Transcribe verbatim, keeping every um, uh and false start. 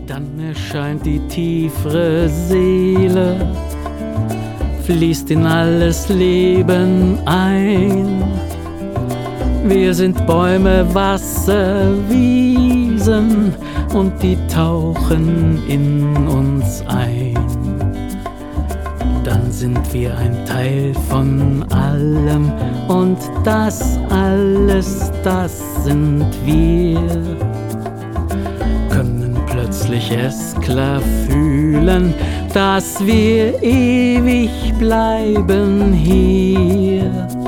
Dann erscheint die tiefere Seele, fließt in alles Leben ein. Wir sind Bäume, Wasser, Wiesen und die tauchen in uns ein. Dann sind wir ein Teil von allem und das alles, das sind wir. Können plötzlich es klar fühlen, dass wir ewig bleiben hier.